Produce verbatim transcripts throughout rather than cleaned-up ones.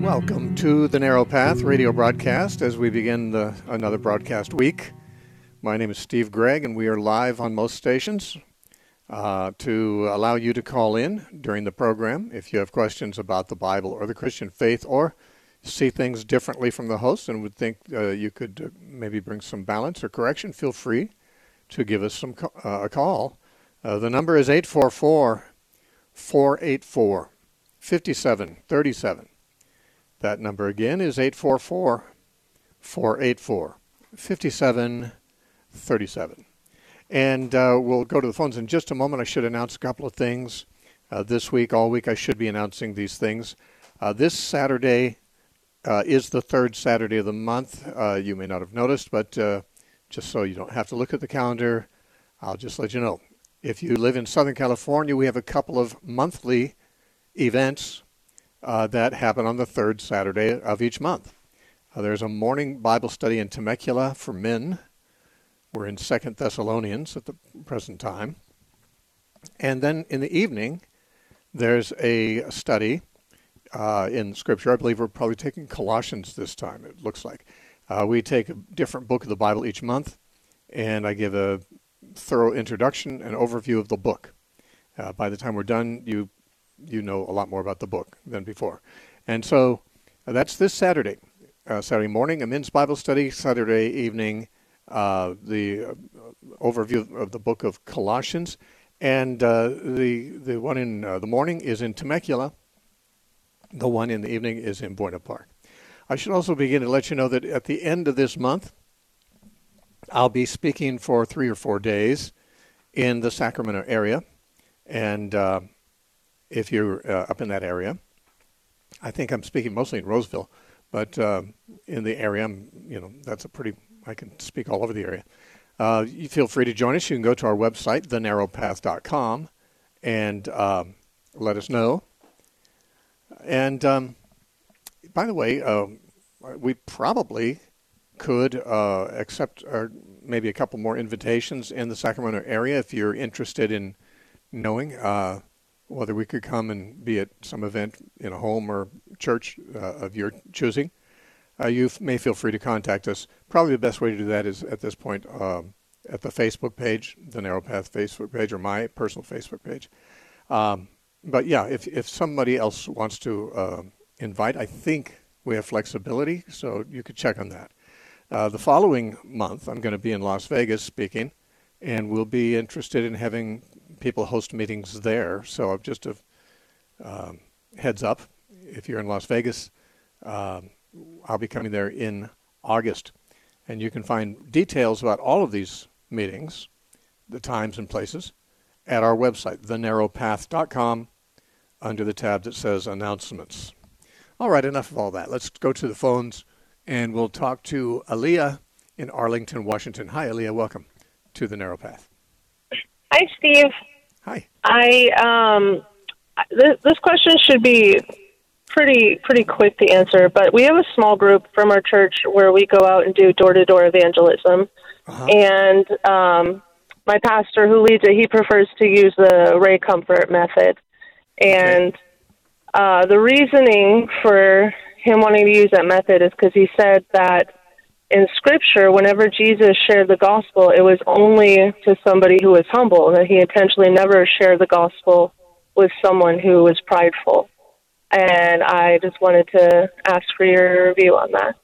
Welcome to the Narrow Path radio broadcast as we begin the, another broadcast week. My name is Steve Gregg, and we are live on most stations uh, to allow you to call in during the program if you have questions about the Bible or the Christian faith, or see things differently from the host and would think uh, you could uh, maybe bring some balance or correction. Feel free to give us some co- uh, a call. Uh, the number is eight four four, four eight four, five seven three seven. That number again is eight four four, four eight four, five seven three seven. And uh, we'll go to the phones in just a moment. I should announce a couple of things. Uh, this week, all week, I should be announcing these things. Uh, this Saturday uh, is the third Saturday of the month. Uh, you may not have noticed, but uh, just so you don't have to look at the calendar, I'll just let you know. If you live in Southern California, we have a couple of monthly events Uh, that happen on the third Saturday of each month. Uh, there's a morning Bible study in Temecula for men. We're in Second Thessalonians at the present time. And then in the evening, there's a study uh, in Scripture. I believe we're probably taking Colossians this time, it looks like. Uh, we take a different book of the Bible each month, and I give a thorough introduction and overview of the book. Uh, by the time we're done, you you know a lot more about the book than before. And so uh, that's this Saturday. Uh, Saturday morning, a men's Bible study. Saturday evening, uh, the uh, overview of the book of Colossians. And uh, the the one in uh, the morning is in Temecula. The one in the evening is in Buena Park. I should also begin to let you know that at the end of this month, I'll be speaking for three or four days in the Sacramento area. And uh, if you're uh, up in that area, I think I'm speaking mostly in Roseville, but uh, in the area, I'm, you know, that's a pretty, I can speak all over the area. Uh, you feel free to join us. You can go to our website, the narrow path dot com, and uh, let us know. And um, by the way, uh, we probably could uh, accept uh, maybe a couple more invitations in the Sacramento area if you're interested in knowing uh, whether we could come and be at some event in a home or church uh, of your choosing. Uh, you f- may feel free to contact us. Probably the best way to do that is at this point um, at the Facebook page, the Narrow Path Facebook page, or my personal Facebook page. Um, but yeah, if if somebody else wants to uh, invite, I think we have flexibility, so you could check on that. Uh, the following month, I'm going to be in Las Vegas speaking, and we'll be interested in having people host meetings there. So just a um, heads up, if you're in Las Vegas, um, I'll be coming there in August. And you can find details about all of these meetings, the times and places, at our website, the narrow path dot com, under the tab that says Announcements. All right, enough of all that. Let's go to the phones, and we'll talk to Aaliyah in Arlington, Washington. Hi, Aaliyah. Welcome to the Narrow Path. Hi, Steve. Hi. I um, th- this question should be pretty pretty quick to answer, but we have a small group from our church where we go out and do door-to-door evangelism. Uh-huh. And um, my pastor who leads it, he prefers to use the Ray Comfort method. And okay. uh, the reasoning for him wanting to use that method is because he said that in Scripture, whenever Jesus shared the gospel, it was only to somebody who was humble, that he intentionally never shared the gospel with someone who was prideful. And I just wanted to ask for your view on that.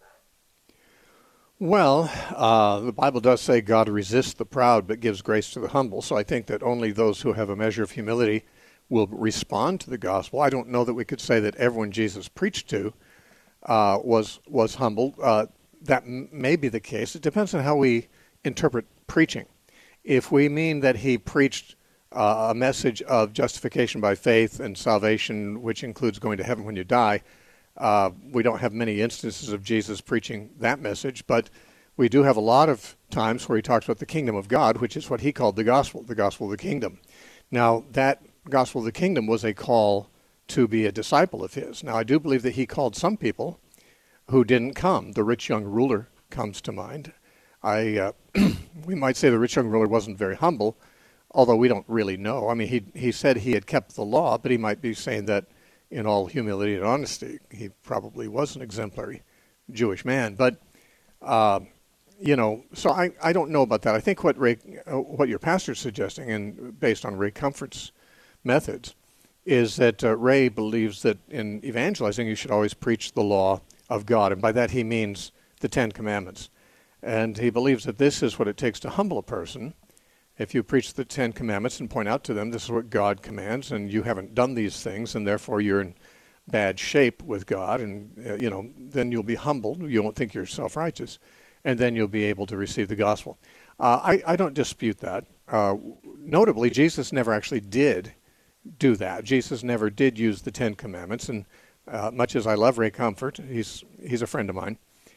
Well, uh, the Bible does say God resists the proud but gives grace to the humble. So I think that only those who have a measure of humility will respond to the gospel. I don't know that we could say that everyone Jesus preached to uh, was, was humble. Uh, That may be the case. It depends on how we interpret preaching. If we mean that he preached uh, a message of justification by faith and salvation, which includes going to heaven when you die, uh, we don't have many instances of Jesus preaching that message, but we do have a lot of times where he talks about the kingdom of God, which is what he called the gospel, the gospel of the kingdom. Now, that gospel of the kingdom was a call to be a disciple of his. Now, I do believe that he called some people who didn't come. The rich young ruler comes to mind. I, uh, we might say the rich young ruler wasn't very humble, although we don't really know. I mean, he he said he had kept the law, but he might be saying that in all humility and honesty, he probably was an exemplary Jewish man. But, uh, you know, so I, I don't know about that. I think what Ray, uh, what your pastor's suggesting, and based on Ray Comfort's methods, is that uh, Ray believes that in evangelizing you should always preach the law of God, and by that he means the Ten Commandments. And he believes that this is what it takes to humble a person. If you preach the Ten Commandments and point out to them this is what God commands, and you haven't done these things, and therefore you're in bad shape with God, and uh, you know, then you'll be humbled. You won't think you're self-righteous, and then you'll be able to receive the gospel. Uh, I, I don't dispute that. Uh, notably, Jesus never actually did do that. Jesus never did use the Ten Commandments, and uh, much as I love Ray Comfort, he's he's a friend of mine.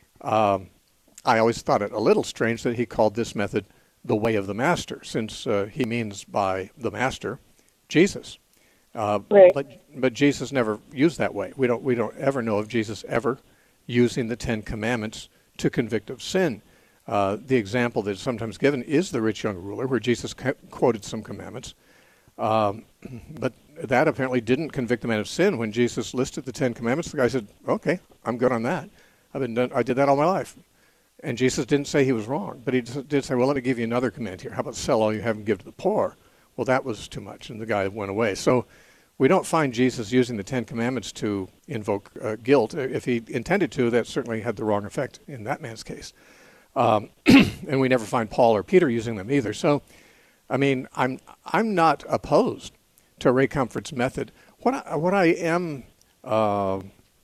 Um, I always thought it a little strange that he called this method the way of the master, since uh, he means by the master Jesus. Uh, right. But but Jesus never used that way. We don't we don't ever know of Jesus ever using the Ten Commandments to convict of sin. Uh, the example that's sometimes given is the rich young ruler, where Jesus ca- quoted some commandments, um, but that apparently didn't convict the man of sin. When Jesus listed the Ten Commandments, the guy said, "Okay, I'm good on that. I've been done, I did that all my life." And Jesus didn't say he was wrong, but he did say, well, let me give you another command here. How about sell all you have and give to the poor? Well, that was too much, and the guy went away. So we don't find Jesus using the Ten Commandments to invoke uh, guilt. If he intended to, that certainly had the wrong effect in that man's case. Um, and we never find Paul or Peter using them either. So, I mean, I'm I'm not opposed to Ray Comfort's method. What I, what I am uh,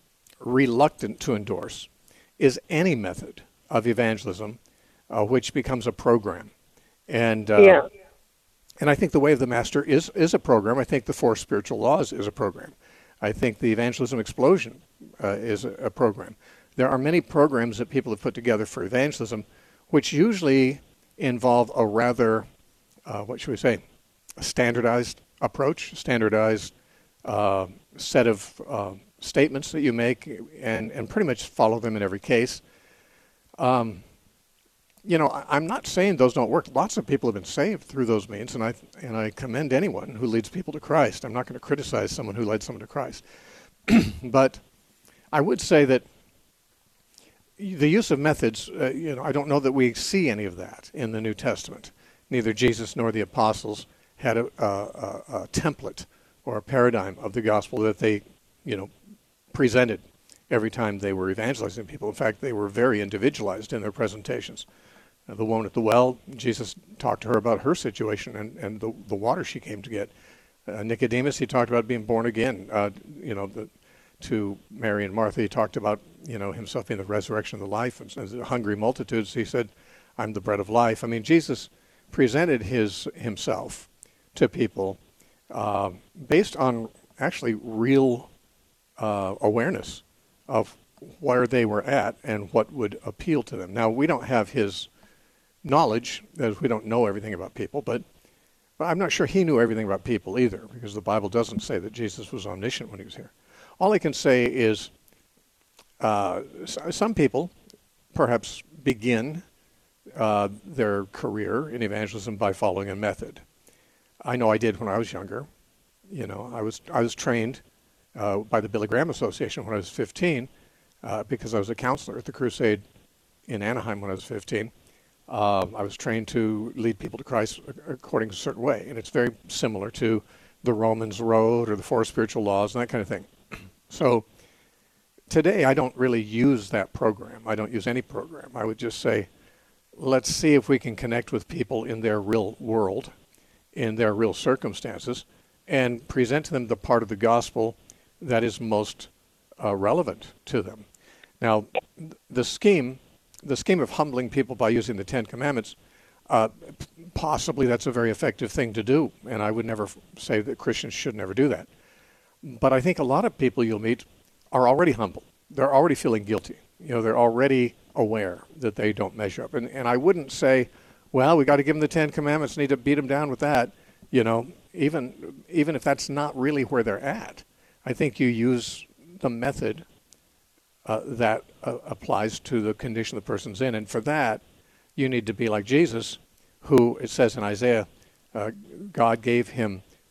reluctant to endorse is any method of evangelism, uh, which becomes a program, and uh, yeah. and I think the way of the master is is a program. I think the Four Spiritual Laws is a program. I think the Evangelism Explosion uh, is a, a program. There are many programs that people have put together for evangelism, which usually involve a rather, uh, what should we say, a standardized approach, standardized uh, set of uh, statements that you make, and and pretty much follow them in every case. Um, you know, I, I'm not saying those don't work. Lots of people have been saved through those means, and I and I commend anyone who leads people to Christ. I'm not going to criticize someone who led someone to Christ. But I would say that the use of methods, uh, you know, I don't know that we see any of that in the New Testament. Neither Jesus nor the apostles had a, a, a, a template or a paradigm of the gospel that they, you know, presented every time they were evangelizing people. In fact, they were very individualized in their presentations. Uh, the woman at the well, Jesus talked to her about her situation and, and the, the water she came to get. Uh, Nicodemus, he talked about being born again. Uh, you know, the, to Mary and Martha, he talked about, you know, himself being the resurrection of the life. And, and the hungry multitudes, he said, I'm the bread of life. I mean, Jesus presented his himself to people uh, based on actually real uh, awareness of where they were at and what would appeal to them. Now, we don't have his knowledge, as we don't know everything about people, but, but I'm not sure he knew everything about people either, because the Bible doesn't say that Jesus was omniscient when he was here. All I can say is uh, some people perhaps begin uh, their career in evangelism by following a method. I know I did when I was younger. You know, I was I was trained Uh, by the Billy Graham Association when I was fifteen, uh, because I was a counselor at the Crusade in Anaheim when I was fifteen. Uh, I was trained to lead people to Christ according to a certain way, and it's very similar to the Romans Road or the Four Spiritual Laws and that kind of thing. So today I don't really use that program. I don't use any program. I would just say, let's see if we can connect with people in their real world, in their real circumstances, and present to them the part of the gospel that is most uh, relevant to them. Now, the scheme, the scheme of humbling people by using the Ten Commandments, uh, possibly that's a very effective thing to do, and I would never f- say that Christians should never do that. But I think a lot of people you'll meet are already humble. They're already feeling guilty. You know, they're already aware that they don't measure up. And, and I wouldn't say, well, we got to give them the Ten Commandments, need to beat them down with that, you know, even even if that's not really where they're at. I think you use the method uh, that uh, applies to the condition the person's in. And for that, you need to be like Jesus, who, it says in Isaiah, uh, God gave him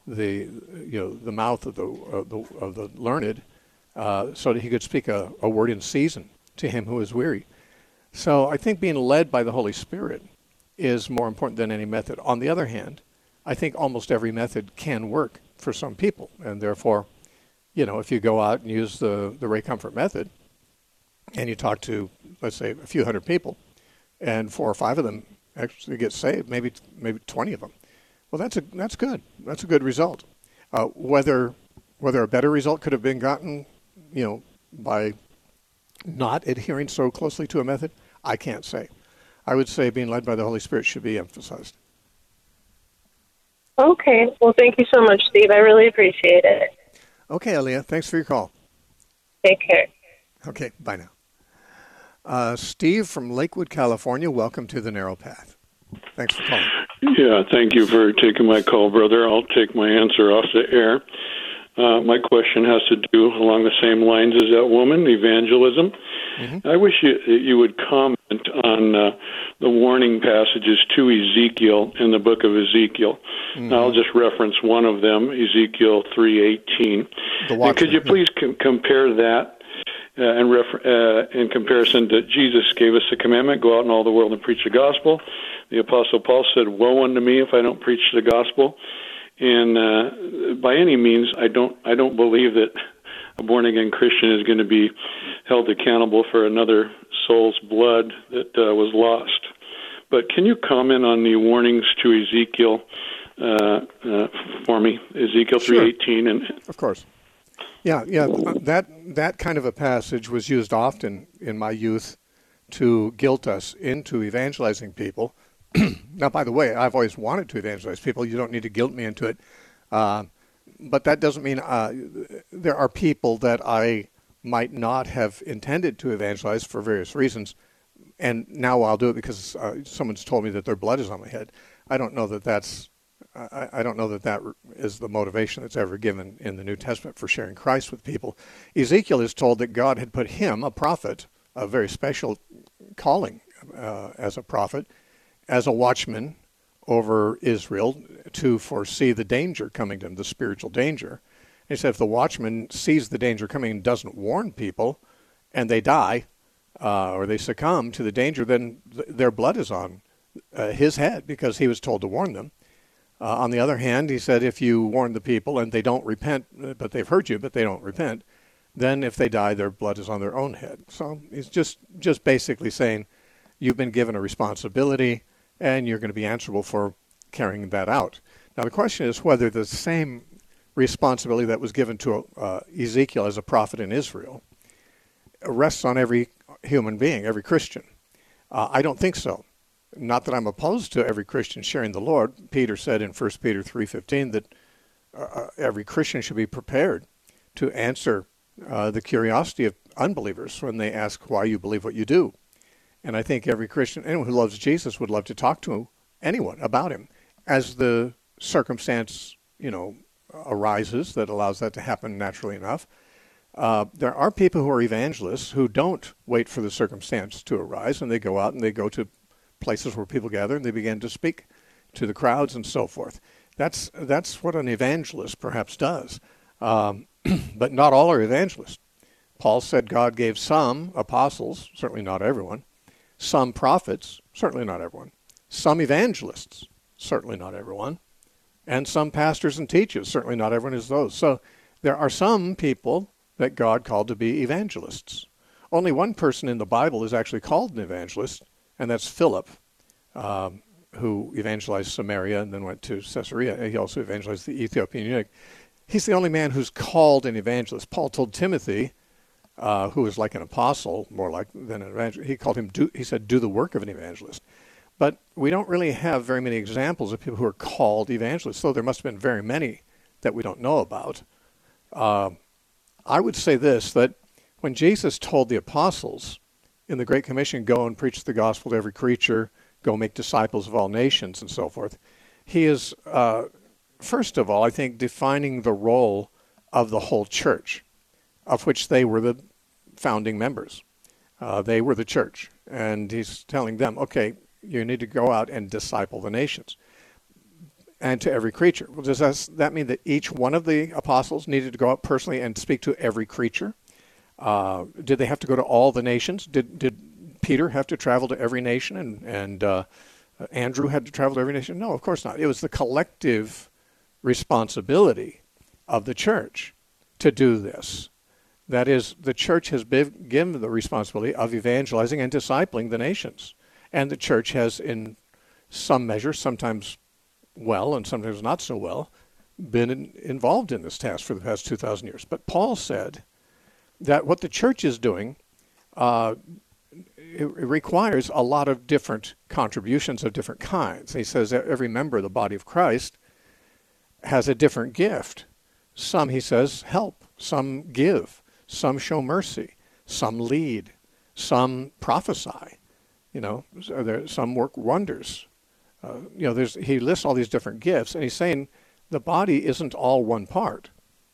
the you know the mouth of the of the, of the learned, uh, so that he could speak a, a word in season to him who is weary. So I think being led by the Holy Spirit is more important than any method. On the other hand, I think almost every method can work for some people, and therefore, you know, if you go out and use the, the Ray Comfort method, and you talk to, let's say, a few hundred people, and four or five of them actually get saved, maybe maybe twenty of them, well, that's a that's good. That's a good result. Uh, whether whether a better result could have been gotten, you know, by not adhering so closely to a method, I can't say. I would say being led by the Holy Spirit should be emphasized. Okay. Well, thank you so much, Steve. I really appreciate it. Okay, Aaliyah. Thanks for your call. Take care. Okay, bye now. Uh, Steve from Lakewood, California, welcome to the Narrow Path. Thanks for calling. Yeah, thank you for taking my call, brother. I'll take my answer off the air. Uh, my question has to do along the same lines as that woman, evangelism. Mm-hmm. I wish you, you would comment on uh, the warning passages to Ezekiel in the book of Ezekiel. Mm-hmm. I'll just reference one of them, Ezekiel three eighteen. And could you please com- compare that uh, and refer- uh, in comparison to Jesus gave us the commandment, go out in all the world and preach the gospel. The Apostle Paul said, woe unto me if I don't preach the gospel. And uh, by any means, I don't I don't believe that a born-again Christian is going to be held accountable for another soul's blood that uh, was lost. But can you comment on the warnings to Ezekiel uh, uh, for me, Ezekiel three eighteen? Sure. And of course. Yeah, yeah. That that kind of a passage was used often in my youth to guilt us into evangelizing people. Now, by the way, I've always wanted to evangelize people. You don't need to guilt me into it. Uh, but that doesn't mean uh, there are people that I might not have intended to evangelize for various reasons, and now I'll do it because uh, someone's told me that their blood is on my head. I don't know that that's I, I don't know that that is the motivation that's ever given in the New Testament for sharing Christ with people. Ezekiel is told that God had put him, a prophet, a very special calling uh, as a prophet, as a watchman over Israel to foresee the danger coming to him, the spiritual danger. And he said if the watchman sees the danger coming and doesn't warn people and they die uh, or they succumb to the danger, then th- their blood is on uh, his head because he was told to warn them. Uh, on the other hand, he said if you warn the people and they don't repent, but they've heard you, but they don't repent, then if they die, their blood is on their own head. So he's just, just basically saying you've been given a responsibility and you're going to be answerable for carrying that out. Now, the question is whether the same responsibility that was given to uh, Ezekiel as a prophet in Israel rests on every human being, every Christian. Uh, I don't think so. Not that I'm opposed to every Christian sharing the Lord. Peter said in First Peter three fifteen that uh, every Christian should be prepared to answer uh, the curiosity of unbelievers when they ask why you believe what you do. And I think every Christian, anyone who loves Jesus, would love to talk to anyone about him as the circumstance, you know, arises that allows that to happen naturally enough. Uh, there are people who are evangelists who don't wait for the circumstance to arise, and they go out and they go to places where people gather and they begin to speak to the crowds and so forth. That's that's what an evangelist perhaps does. Um, but not all are evangelists. Paul said God gave some apostles, certainly not everyone, some prophets, certainly not everyone, some evangelists, certainly not everyone, and some pastors and teachers, certainly not everyone is those. So there are some people that God called to be evangelists. Only one person in the Bible is actually called an evangelist, and that's Philip, um, who evangelized Samaria and then went to Caesarea. He also evangelized the Ethiopian eunuch. He's the only man who's called an evangelist. Paul told Timothy, Uh, who was like an apostle, more like than an evangelist. He called him, do, he said, do the work of an evangelist. But we don't really have very many examples of people who are called evangelists, though there must have been very many that we don't know about. Uh, I would say this, that when Jesus told the apostles in the Great Commission, go and preach the gospel to every creature, go make disciples of all nations and so forth, he is, uh, first of all, I think, defining the role of the whole church, of which they were the founding members. Uh, they were the church. And he's telling them, okay, you need to go out and disciple the nations. and to every creature. Well, does that, that mean that each one of the apostles needed to go out personally and speak to every creature? Uh, did they have to go to all the nations? Did did Peter have to travel to every nation, and, and uh, Andrew had to travel to every nation? No, of course not. It was the collective responsibility of the church to do this. That is, the church has been given the responsibility of evangelizing and discipling the nations. And the church has, in some measure, sometimes well and sometimes not so well, been in, involved in this task for the past two thousand years. But Paul said that what the church is doing, uh, it, it requires a lot of different contributions of different kinds. He says that every member of the body of Christ has a different gift. Some, he says, help. Some give. Some show mercy. Some lead. Some prophesy. You know, there, some work wonders. Uh, you know, there's, he lists all these different gifts, and he's saying the body isn't all one part.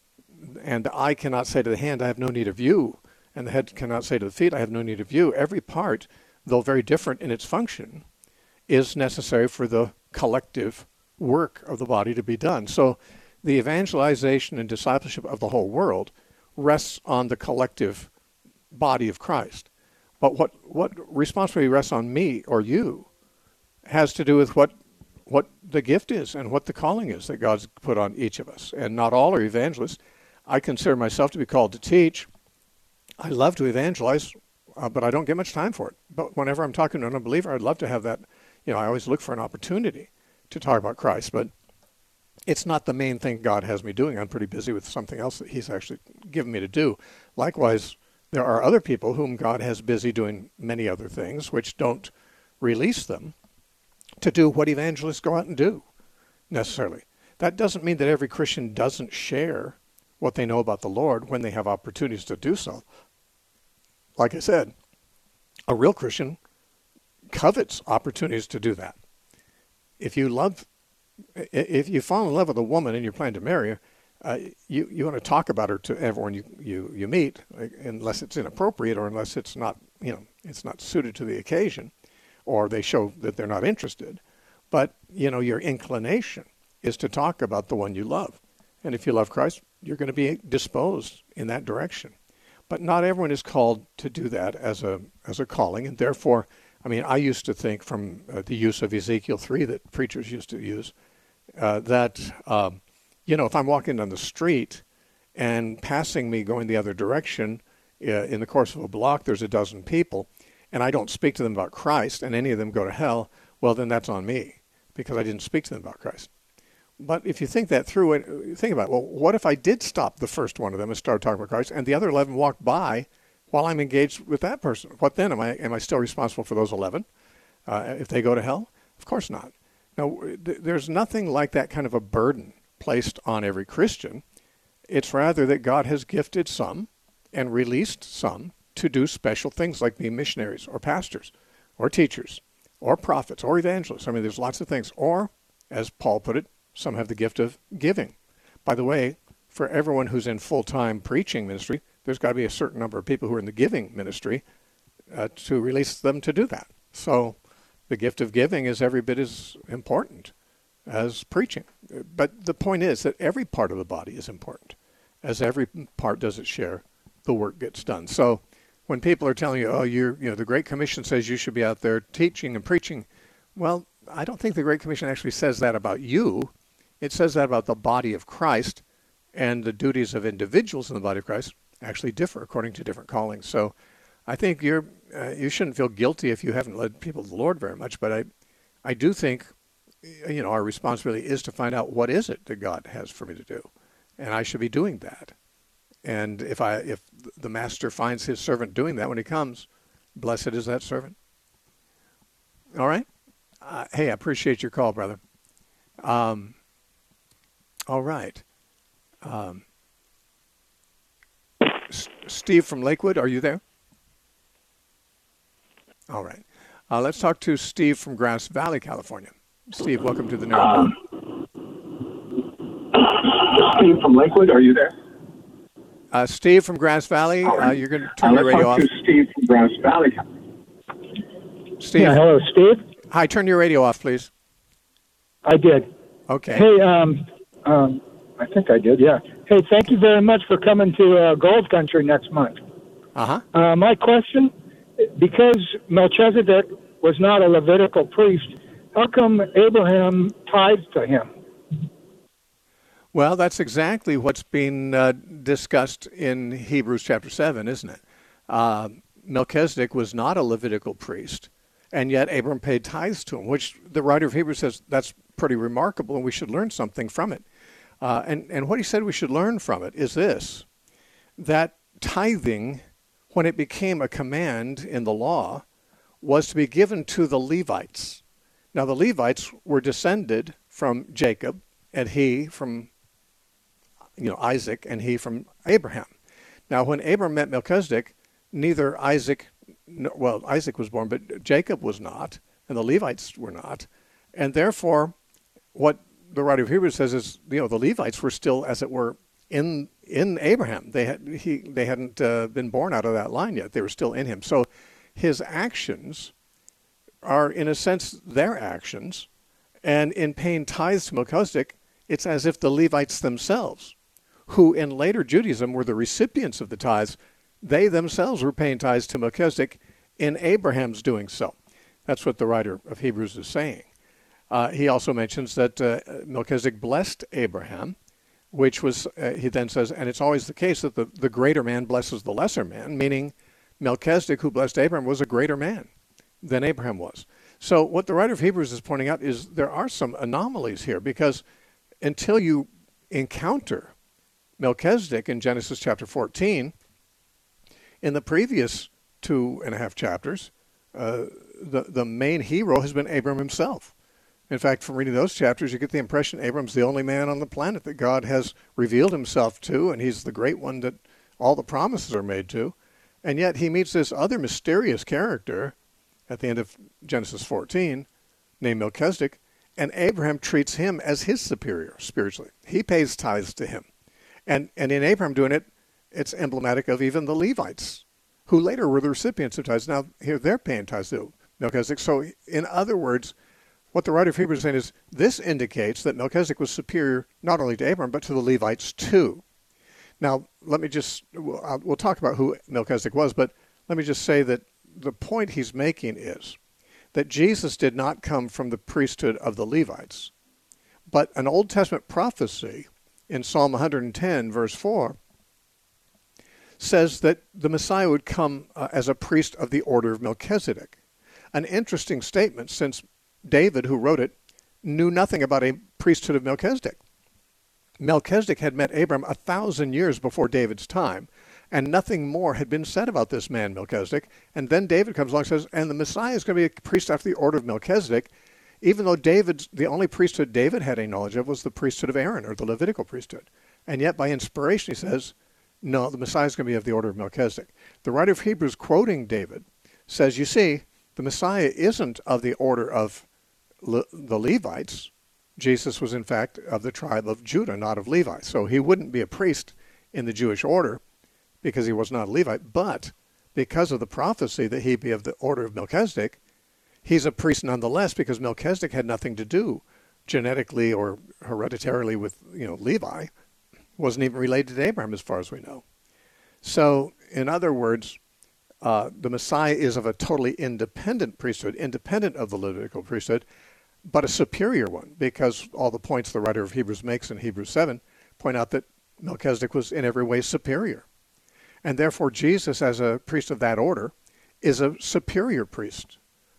And the eye cannot say to the hand, I have no need of you. And the head cannot say to the feet, I have no need of you. Every part, though very different in its function, is necessary for the collective work of the body to be done. So the evangelization and discipleship of the whole world rests on the collective body of Christ. But what, what responsibility rests on me or you has to do with what what the gift is and what the calling is that God's put on each of us. And not all are evangelists. I consider myself to be called to teach. I love to evangelize, uh, but I don't get much time for it. But whenever I'm talking to an unbeliever, I'd love to have that. You know, I always look for an opportunity to talk about Christ, but it's not the main thing God has me doing. I'm pretty busy with something else that he's actually given me to do. Likewise, there are other people whom God has busy doing many other things, which don't release them to do what evangelists go out and do, necessarily. That doesn't mean that every Christian doesn't share what they know about the Lord when they have opportunities to do so. Like I said, a real Christian covets opportunities to do that. If you love, if you fall in love with a woman and you're planning to marry her, uh, you, you want to talk about her to everyone you, you, you meet, unless it's inappropriate or unless it's not, you know, it's not suited to the occasion, or they show that they're not interested. But, you know, your inclination is to talk about the one you love. And if you love Christ, you're going to be disposed in that direction. But not everyone is called to do that as a as a calling. And therefore, I mean, I used to think from uh, the use of Ezekiel three that preachers used to use, uh, that, um, you know, if I'm walking down the street and passing me going the other direction, uh, in the course of a block, there's a dozen people, and I don't speak to them about Christ, and any of them go to hell, well, then that's on me, because I didn't speak to them about Christ. But if you think that through, think about, well, what if I did stop the first one of them and start talking about Christ, and the other eleven walked by while I'm engaged with that person? What then? Am I am I still responsible for those eleven? Uh, if they go to hell? Of course not. Now, th- there's nothing like that kind of a burden placed on every Christian. It's rather that God has gifted some and released some to do special things like be missionaries or pastors or teachers or prophets or evangelists. I mean, there's lots of things. Or, as Paul put it, some have the gift of giving. By the way, for everyone who's in full-time preaching ministry, there's got to be a certain number of people who are in the giving ministry uh, to release them to do that. So the gift of giving is every bit as important as preaching. But the point is that every part of the body is important. As every part does its share, the work gets done. So when people are telling you, oh, you're, you know, the Great Commission says you should be out there teaching and preaching, well, I don't think the Great Commission actually says that about you. It says that about the body of Christ, and the duties of individuals in the body of Christ actually differ according to different callings. So I think you're uh, you shouldn't feel guilty if you haven't led people to the Lord very much, but I I do think, you know, our responsibility is to find out what is it that God has for me to do, and I should be doing that. And if I if the master finds his servant doing that when he comes, blessed is that servant. All right? Uh, hey, I appreciate your call, brother. Um, all right. Um, S- Steve from Lakewood, are you there? All right. Uh, let's talk to Steve from Grass Valley, California. Steve, welcome to the Narrow um, Steve from Lakewood, are you there? Uh, Steve from Grass Valley, uh, you're going to turn uh, your radio off. Let's talk to Steve from Grass Valley. Steve. Yeah, hello, Steve. Hi, turn your radio off, please. I did. Okay. Hey, um, um, I think I did, yeah. Hey, thank you very much for coming to uh, Gold Country next month. Uh-huh. Uh, my question, because Melchizedek was not a Levitical priest, how come Abraham tithed to him? Well, that's exactly what's being uh, discussed in Hebrews chapter seven, isn't it? Uh, Melchizedek was not a Levitical priest, and yet Abram paid tithes to him, which the writer of Hebrews says that's pretty remarkable, and we should learn something from it. Uh, and, and what he said we should learn from it is this, that tithing, when it became a command in the law, was to be given to the Levites. Now, the Levites were descended from Jacob, and he from you know, Isaac, and he from Abraham. Now, when Abraham met Melchizedek, neither Isaac, well, Isaac was born, but Jacob was not, and the Levites were not. And therefore, what the writer of Hebrews says is, you know, the Levites were still, as it were, in in Abraham. They had he they hadn't uh, been born out of that line yet. They were still in him. So his actions are, in a sense, their actions. And in paying tithes to Melchizedek, it's as if the Levites themselves, who in later Judaism were the recipients of the tithes, they themselves were paying tithes to Melchizedek in Abraham's doing so. That's what the writer of Hebrews is saying. Uh, he also mentions that uh, Melchizedek blessed Abraham, which was, uh, he then says, and it's always the case that the, the greater man blesses the lesser man, meaning Melchizedek, who blessed Abraham, was a greater man than Abraham was. So what the writer of Hebrews is pointing out is there are some anomalies here, because until you encounter Melchizedek in Genesis chapter fourteen, in the previous two and a half chapters, uh, the, the main hero has been Abram himself. In fact, from reading those chapters, you get the impression Abram's the only man on the planet that God has revealed himself to, and he's the great one that all the promises are made to. And yet he meets this other mysterious character at the end of Genesis fourteen, named Melchizedek, and Abraham treats him as his superior spiritually. He pays tithes to him. And, and in Abraham doing it, it's emblematic of even the Levites, who later were the recipients of tithes. Now, here they're paying tithes to Melchizedek. So, in other words, what the writer of Hebrews is saying is this indicates that Melchizedek was superior not only to Abraham, but to the Levites too. Now, let me just, we'll, we'll talk about who Melchizedek was, but let me just say that the point he's making is that Jesus did not come from the priesthood of the Levites, but an Old Testament prophecy in Psalm one hundred ten, verse four, says that the Messiah would come uh, as a priest of the order of Melchizedek. An interesting statement, since David, who wrote it, knew nothing about a priesthood of Melchizedek. Melchizedek had met Abram a thousand years before David's time, and nothing more had been said about this man, Melchizedek. And then David comes along and says, and the Messiah is going to be a priest after the order of Melchizedek, even though David's, the only priesthood David had any knowledge of was the priesthood of Aaron, or the Levitical priesthood. And yet, by inspiration, he says, no, the Messiah is going to be of the order of Melchizedek. The writer of Hebrews, quoting David, says, you see, the Messiah isn't of the order of Le- the Levites. Jesus was, in fact, of the tribe of Judah, not of Levi. So he wouldn't be a priest in the Jewish order because he was not a Levite. But because of the prophecy that he'd be of the order of Melchizedek, he's a priest nonetheless, because Melchizedek had nothing to do genetically or hereditarily with, you know, Levi. Wasn't even related to Abraham as far as we know. So, in other words, uh, the Messiah is of a totally independent priesthood, independent of the Levitical priesthood, but a superior one, because all the points the writer of Hebrews makes in Hebrews seven point out that Melchizedek was in every way superior. And therefore, Jesus, as a priest of that order, is a superior priest,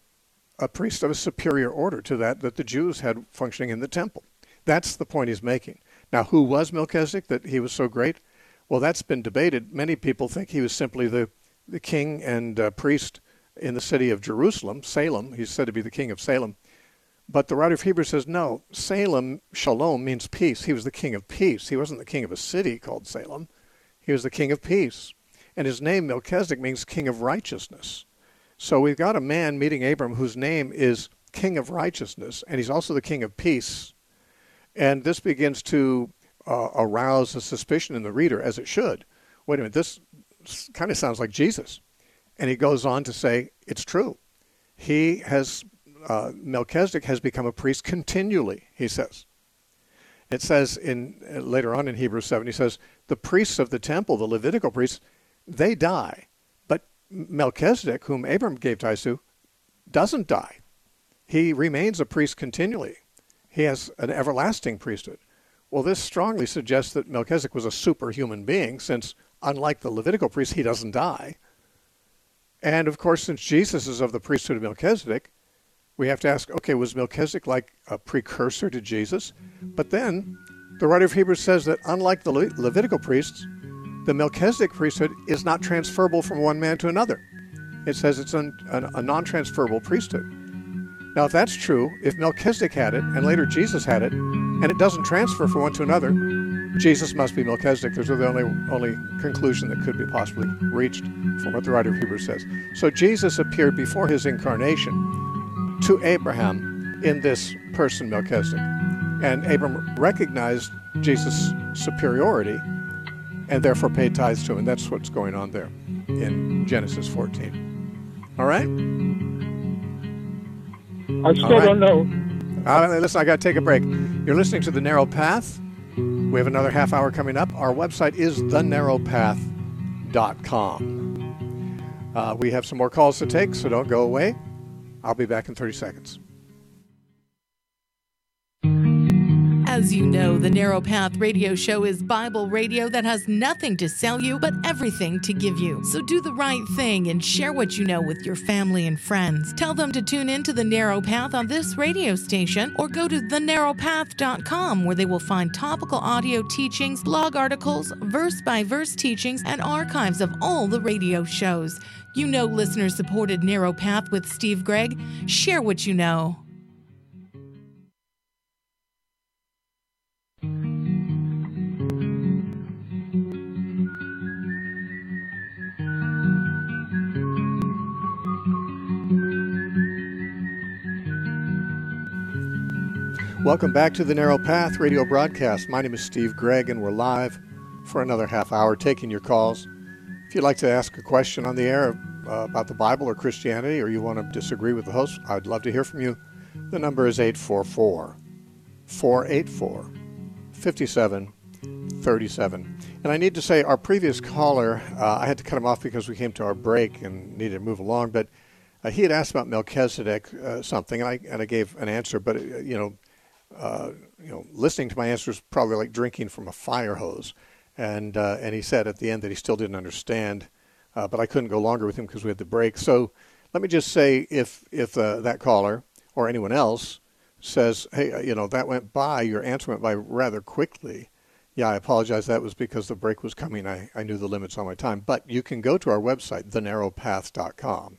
a priest of a superior order to that that the Jews had functioning in the temple. That's the point he's making. Now, who was Melchizedek, that he was so great? Well, that's been debated. Many people think he was simply the, the king and uh, priest in the city of Jerusalem, Salem. He's said to be the king of Salem. But the writer of Hebrews says, no, Salem, shalom, means peace. He was the king of peace. He wasn't the king of a city called Salem. He was the king of peace. And his name, Melchizedek, means king of righteousness. So we've got a man meeting Abram whose name is king of righteousness, and he's also the king of peace. And this begins to uh, arouse a suspicion in the reader, as it should. Wait a minute, this kind of sounds like Jesus. And he goes on to say, it's true. He has, uh, Melchizedek has become a priest continually, he says. It says in uh, later on in Hebrews seven, he says, the priests of the temple, the Levitical priests, they die. But Melchizedek, whom Abram gave tithes to, doesn't die. He remains a priest continually. He has an everlasting priesthood. Well, this strongly suggests that Melchizedek was a superhuman being, since, unlike the Levitical priest, he doesn't die. And, of course, since Jesus is of the priesthood of Melchizedek, we have to ask, okay, was Melchizedek like a precursor to Jesus? But then the writer of Hebrews says that unlike the Le- Levitical priests, the Melchizedek priesthood is not transferable from one man to another. It says it's an, an, a non-transferable priesthood. Now, if that's true, if Melchizedek had it, and later Jesus had it, and it doesn't transfer from one to another, Jesus must be Melchizedek. Those are the only, only conclusion that could be possibly reached from what the writer of Hebrews says. So Jesus appeared before his incarnation to Abraham in this person, Melchizedek. And Abram recognized Jesus' superiority and therefore paid tithes to him. And that's what's going on there in Genesis fourteen. All right? I still right. don't know. Uh, listen, I got to take a break. You're listening to The Narrow Path. We have another half hour coming up. Our website is the narrow path dot com. Uh, we have some more calls to take, so don't go away. I'll be back in thirty seconds. As you know, the Narrow Path Radio Show is Bible radio that has nothing to sell you, but everything to give you. So do the right thing and share what you know with your family and friends. Tell them to tune in to The Narrow Path on this radio station, or go to the narrow path dot com, where they will find topical audio teachings, blog articles, verse-by-verse teachings, and archives of all the radio shows. You know listener-supported Narrow Path with Steve Gregg. Share what you know. Welcome back to the Narrow Path radio broadcast. My name is Steve Gregg, and we're live for another half hour taking your calls. If you'd like to ask a question on the air uh, about the Bible or Christianity, or you want to disagree with the host, I'd love to hear from you. The number is eight four four, four eight four, five seven three seven. And I need to say, our previous caller, uh, I had to cut him off because we came to our break and needed to move along, but uh, he had asked about Melchizedek uh, something, and I, and I gave an answer, but, uh, you know, Uh, you know, listening to my answers probably like drinking from a fire hose. And uh, and he said at the end that he still didn't understand, uh, but I couldn't go longer with him because we had the break. So let me just say, if if uh, that caller or anyone else says, hey, you know, that went by, your answer went by rather quickly, yeah, I apologize. That was because the break was coming. I, I knew the limits on my time. But you can go to our website, the narrow path dot com.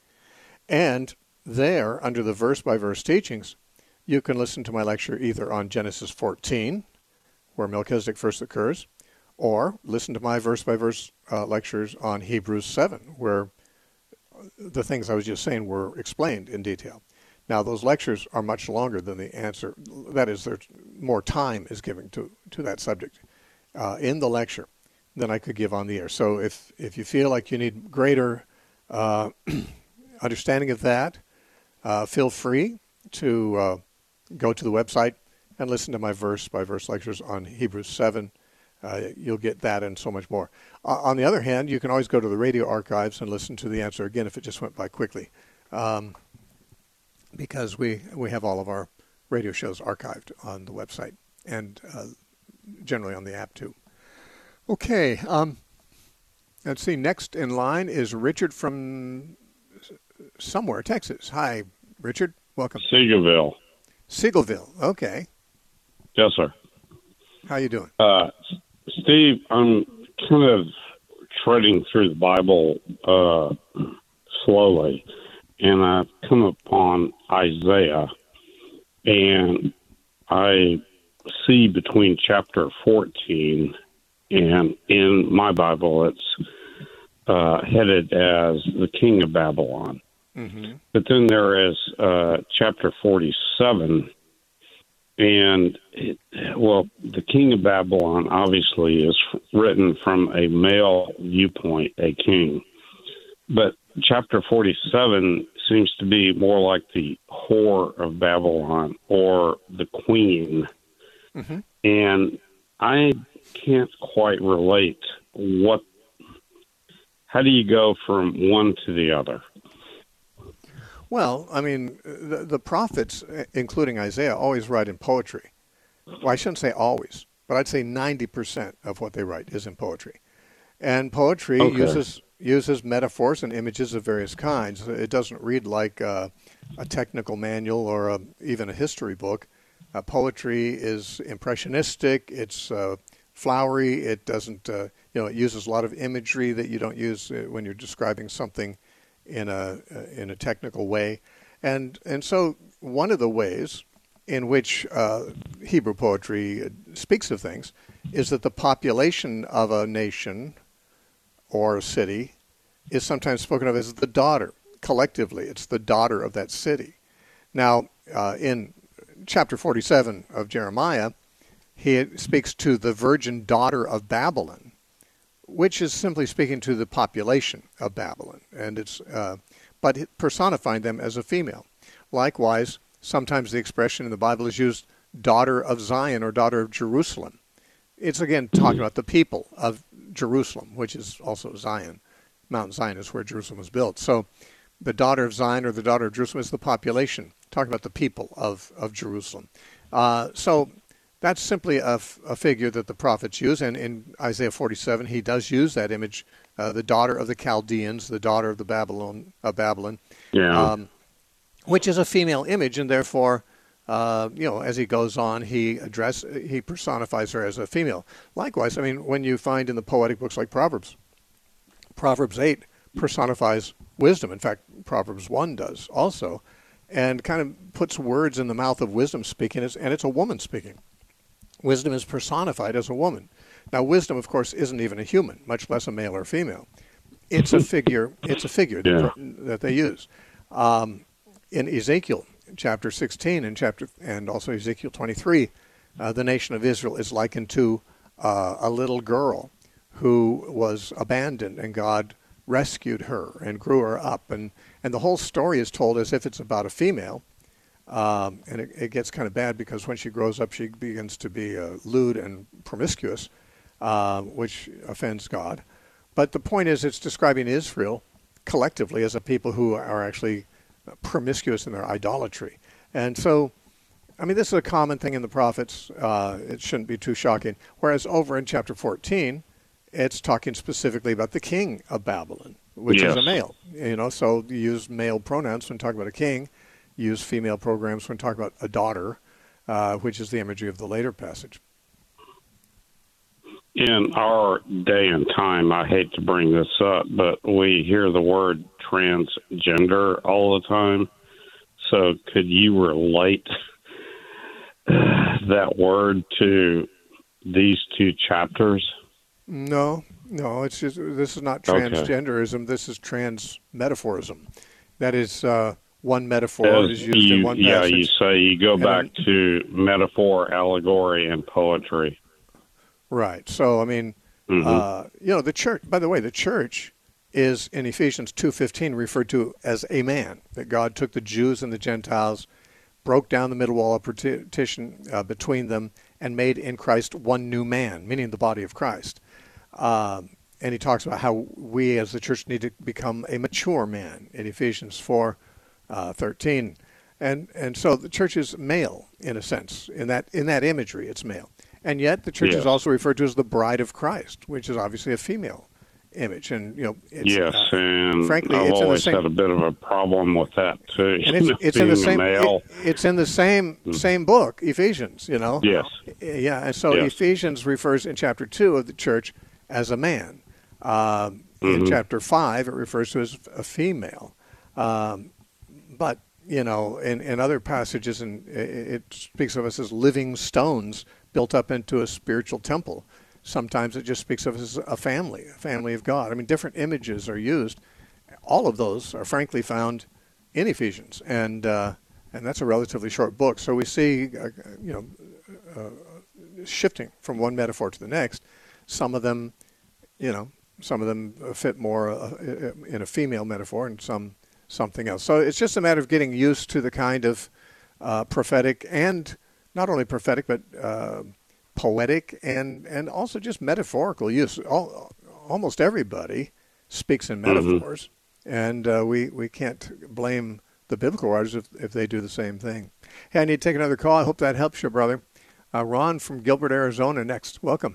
And there, under the verse-by-verse teachings, you can listen to my lecture either on Genesis fourteen, where Melchizedek first occurs, or listen to my verse-by-verse uh, lectures on Hebrews seven, where the things I was just saying were explained in detail. Now, those lectures are much longer than the answer. That is, there's more time is given to, to that subject uh, in the lecture than I could give on the air. So if, if you feel like you need greater uh, understanding of that, uh, feel free to uh, go to the website and listen to my verse-by-verse lectures on Hebrews seven. Uh, you'll get that and so much more. Uh, on the other hand, you can always go to the radio archives and listen to the answer again if it just went by quickly, um, because we, we have all of our radio shows archived on the website and uh, generally on the app too. Okay, um, let's see. Next in line is Richard from somewhere, Texas. Hi, Richard. Welcome. Seagoville. Seagoville. Okay. Yes, sir. How you doing? Uh, Steve, I'm kind of treading through the Bible uh, slowly, and I've come upon Isaiah, and I see between chapter fourteen, and in my Bible it's uh, headed as the king of Babylon. Mm-hmm. But then there is uh, chapter forty-seven, and, it, well, the king of Babylon obviously is written from a male viewpoint, a king. But chapter forty-seven seems to be more like the whore of Babylon or the queen. Mm-hmm. and I can't quite relate what. How do you go from one to the other? Well, I mean, the, the prophets, including Isaiah, always write in poetry. Well, I shouldn't say always, but I'd say ninety percent of what they write is in poetry. And poetry Okay. uses uses metaphors and images of various kinds. It doesn't read like uh, a technical manual or a, even a history book. Uh, poetry is impressionistic. It's uh, flowery. It doesn't, uh, you know, it uses a lot of imagery that you don't use uh, when you're describing something in a uh, in a technical way. And and so one of the ways in which uh, Hebrew poetry speaks of things is that the population of a nation or a city is sometimes spoken of as the daughter. Collectively, it's the daughter of that city. Now, uh, in chapter forty-seven of Jeremiah, he speaks to the virgin daughter of Babylon, which is simply speaking to the population of Babylon, and it's uh, but personifying them as a female. Likewise, sometimes the expression in the Bible is used daughter of Zion or daughter of Jerusalem. It's again talking about the people of Jerusalem, which is also Zion. Mount Zion is where Jerusalem was built. So the daughter of Zion or the daughter of Jerusalem is the population, talking about the people of, of Jerusalem. Uh, so that's simply a, a figure that the prophets use, and in Isaiah forty-seven he does use that image, uh, the daughter of the Chaldeans, the daughter of the Babylon, of Babylon, Yeah. um, which is a female image, and therefore, uh, you know, as he goes on, he address he personifies her as a female. Likewise, I mean, when you find in the poetic books like Proverbs, Proverbs eight personifies wisdom. In fact, Proverbs one does also, and kind of puts words in the mouth of wisdom speaking, and it's a woman speaking. Wisdom is personified as a woman. Now, wisdom, of course, isn't even a human, much less a male or female. It's a figure. It's a figure Yeah. that, that they use. Um, in Ezekiel chapter sixteen and chapter and also Ezekiel twenty-three, uh, the nation of Israel is likened to uh, a little girl who was abandoned, and God rescued her and grew her up, and and the whole story is told as if it's about a female. Um, and it, it gets kind of bad because when she grows up, she begins to be uh, lewd and promiscuous, uh, which offends God. But the point is, it's describing Israel collectively as a people who are actually promiscuous in their idolatry. And so, I mean, this is a common thing in the prophets. Uh, it shouldn't be too shocking. Whereas over in chapter fourteen, it's talking specifically about the king of Babylon, which Yes. is a male. You know, so you use male pronouns when talking about a king. Use female programs when talking about a daughter, uh, which is the imagery of the later passage. In our day and time, I hate to bring this up, but we hear the word transgender all the time. So could you relate that word to these two chapters? No, no, it's just, this is not Okay. transgenderism. This is transmetaphorism. That is, uh, one metaphor As is used you, in one yeah, passage. you say you go And back then- to metaphor, allegory, and poetry. Right. So, I mean, Mhm. uh, you know, the church, by the way, the church is in Ephesians two fifteen referred to as a man, that God took the Jews and the Gentiles, broke down the middle wall of partition uh, between them, and made in Christ one new man, meaning the body of Christ. Um, and he talks about how we as the church need to become a mature man in Ephesians four thirteen. And and so the church is male in a sense. In that in that imagery, it's male. And yet the church Yes. is also referred to as the bride of Christ, which is obviously a female image. And, you know, it's, Yes, uh, and frankly, I've it's in the always same- had a bit of a problem with that too. and it's, it's in Being the a same male. it- it's in the same same book, Ephesians, you know. Yes. Yeah, and so Yes. Ephesians refers in chapter two of the church as a man. Um, In Mhm. chapter five, it refers to as a female. Um, but, you know, in, in other passages, and it, it speaks of us as living stones built up into a spiritual temple. Sometimes it just speaks of us as a family, a family of God. I mean, different images are used. All of those are frankly found in Ephesians, and uh, and that's a relatively short book. So we see, uh, you know, uh, shifting from one metaphor to the next. Some of them, you know, some of them fit more uh, in a female metaphor, and some something else. So it's just a matter of getting used to the kind of uh, prophetic and not only prophetic but uh, poetic and, and also just metaphorical use. All, almost everybody speaks in metaphors, mm-hmm. and uh, we, we can't blame the biblical writers if, if they do the same thing. Hey, I need to take another call. I hope that helps you, brother. Uh, Ron from Gilbert, Arizona, next. Welcome.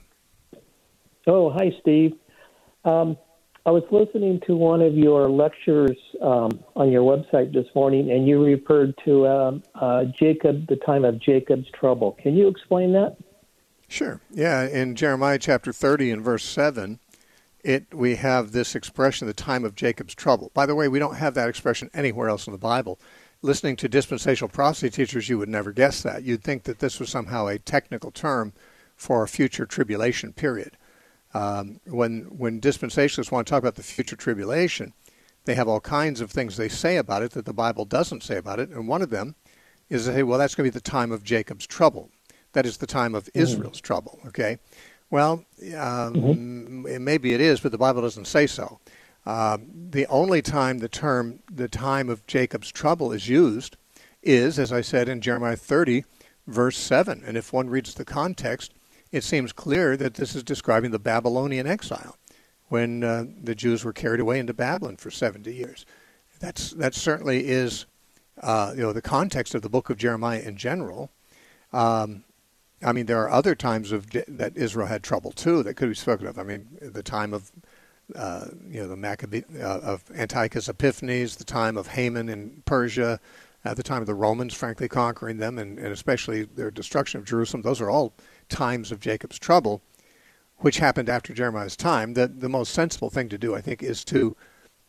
Oh, hi, Steve. Um, I was listening to one of your lectures um, on your website this morning, and you referred to um, uh, Jacob, the time of Jacob's trouble. Can you explain that? Sure. Yeah, in Jeremiah chapter thirty and verse seven, it we have this expression, the time of Jacob's trouble. By the way, we don't have that expression anywhere else in the Bible. Listening to dispensational prophecy teachers, you would never guess that. You'd think that this was somehow a technical term for a future tribulation period. Um, when when dispensationalists want to talk about the future tribulation, they have all kinds of things they say about it that the Bible doesn't say about it, and one of them is to say, well, that's going to be the time of Jacob's trouble. That is the time of mm-hmm. Israel's trouble, okay? Well, um, mm-hmm. maybe it is, but the Bible doesn't say so. Uh, the only time the term, the time of Jacob's trouble is used is, as I said, in Jeremiah thirty, verse seven. And if one reads the context, it seems clear that this is describing the Babylonian exile, when uh, the Jews were carried away into Babylon for seventy years. That's that certainly is, uh, you know, the context of the book of Jeremiah in general. Um, I mean, there are other times of that Israel had trouble too that could be spoken of. I mean, the time of uh, you know the Maccabe uh, of Antiochus Epiphanes, the time of Haman in Persia, at the time of the Romans, frankly, conquering them, and, and especially their destruction of Jerusalem. Those are all times of Jacob's trouble, which happened after Jeremiah's time. The, the most sensible thing to do, I think, is to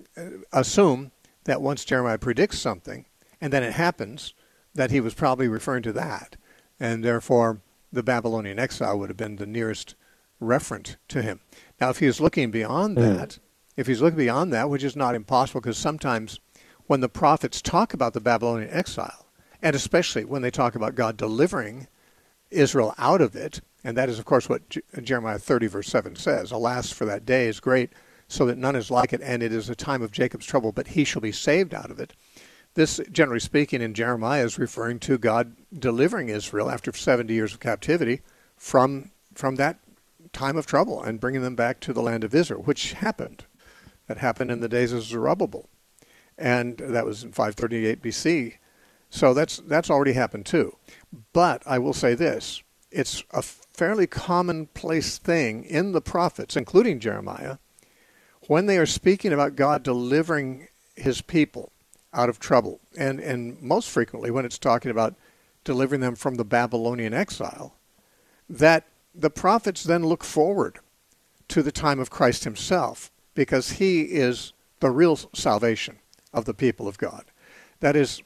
assume that once Jeremiah predicts something, and then it happens, that he was probably referring to that. And therefore, the Babylonian exile would have been the nearest referent to him. Now, if he was looking beyond mm. that, if he's looking beyond that, which is not impossible, because sometimes when the prophets talk about the Babylonian exile, and especially when they talk about God delivering Israel out of it, and that is, of course, what J- Jeremiah thirty, verse seven says, alas, for that day is great, so that none is like it, and it is a time of Jacob's trouble, but he shall be saved out of it. This, generally speaking, in Jeremiah is referring to God delivering Israel after seventy years of captivity from from that time of trouble and bringing them back to the land of Israel, which happened. That happened in the days of Zerubbabel, and that was in five thirty-eight B C. So that's that's already happened too. But I will say this, it's a fairly commonplace thing in the prophets, including Jeremiah, when they are speaking about God delivering his people out of trouble, and, and most frequently when it's talking about delivering them from the Babylonian exile, that the prophets then look forward to the time of Christ himself, because he is the real salvation of the people of God. That is,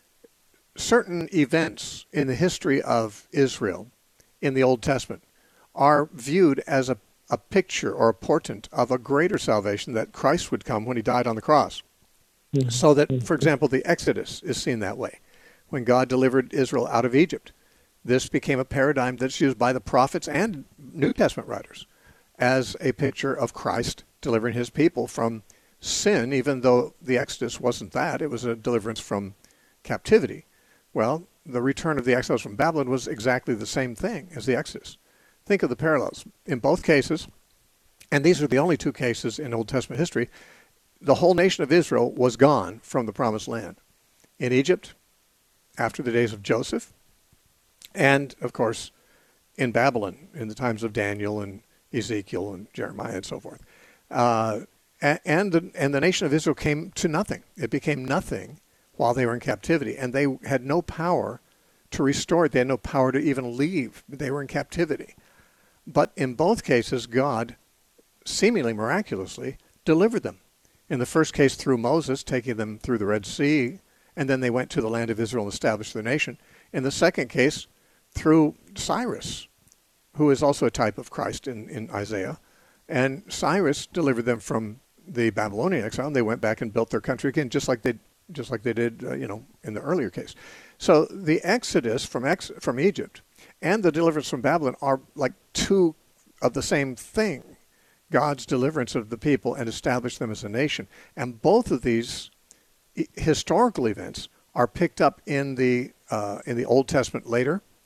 certain events in the history of Israel in the Old Testament are viewed as a, a picture or a portent of a greater salvation, that Christ would come when he died on the cross. Mm-hmm. So that, for example, the Exodus is seen that way. When God delivered Israel out of Egypt, this became a paradigm that's used by the prophets and New Testament writers as a picture of Christ delivering his people from sin, even though the Exodus wasn't that. It was a deliverance from captivity. Well, the return of the exiles from Babylon was exactly the same thing as the Exodus. Think of the parallels. In both cases, and these are the only two cases in Old Testament history, the whole nation of Israel was gone from the Promised Land. In Egypt, after the days of Joseph, and, of course, in Babylon, in the times of Daniel and Ezekiel and Jeremiah and so forth. Uh, and, the, and the nation of Israel came to nothing. It became nothing while they were in captivity, and they had no power to restore it. They had no power to even leave. They were in captivity. But in both cases, God, seemingly miraculously, delivered them. In the first case, through Moses, taking them through the Red Sea, and then they went to the land of Israel and established their nation. In the second case, through Cyrus, who is also a type of Christ in, in Isaiah. And Cyrus delivered them from the Babylonian exile, and they went back and built their country again, just like they just like they did, uh, you know, in the earlier case. So the Exodus from ex- from Egypt and the deliverance from Babylon are like two of the same thing. God's deliverance of the people and establish them as a nation. And both of these historical events are picked up in the uh, in the Old Testament later,